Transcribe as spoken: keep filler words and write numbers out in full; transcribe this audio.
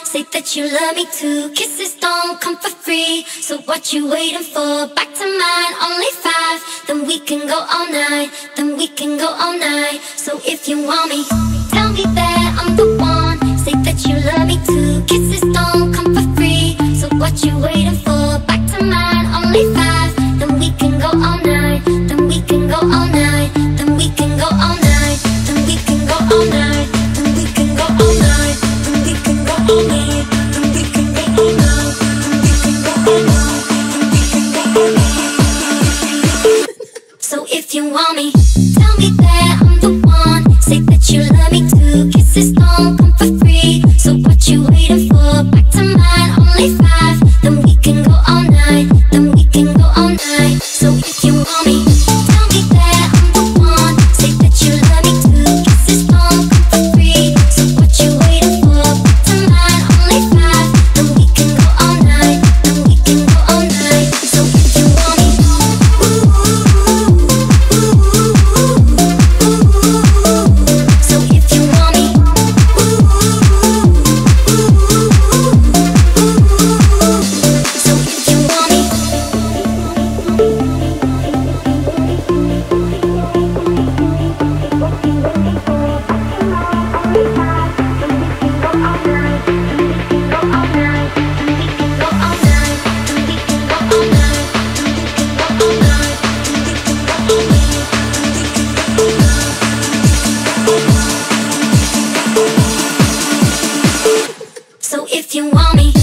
say that you love me too. Kisses don't come for free, so what you waiting for? Back to mine, only five. Then we can go all night, then we can go all night. So if you want me, tell me that I'm the one. Say that you love me too. Kisses don't come for free, so what you waiting for? Back to mine, only five. Then we can go all night, then we can go all night, then we can go all night, then we can go all night, then we can go all night, then we can go all night, then we can go all night, then we can go all night, then we can go all night. So if you want me, tell me that I'm the one. Say that you love me too. Kisses don't come for free, so what you waiting for? Back to mine, only five. Then we can go all night, then we can go all night. So if you want me, tell me that I'm the one. Say that you love me too. Kisses don't come for free, so what you waiting for? Back to mine, only five. Then we can go all night, then we can go all night. So if you want me, ooh, ooh, ooh, ooh, ooh. So if you want me, ooh, ooh, ooh, ooh, ooh. So if you want me. So if you want me.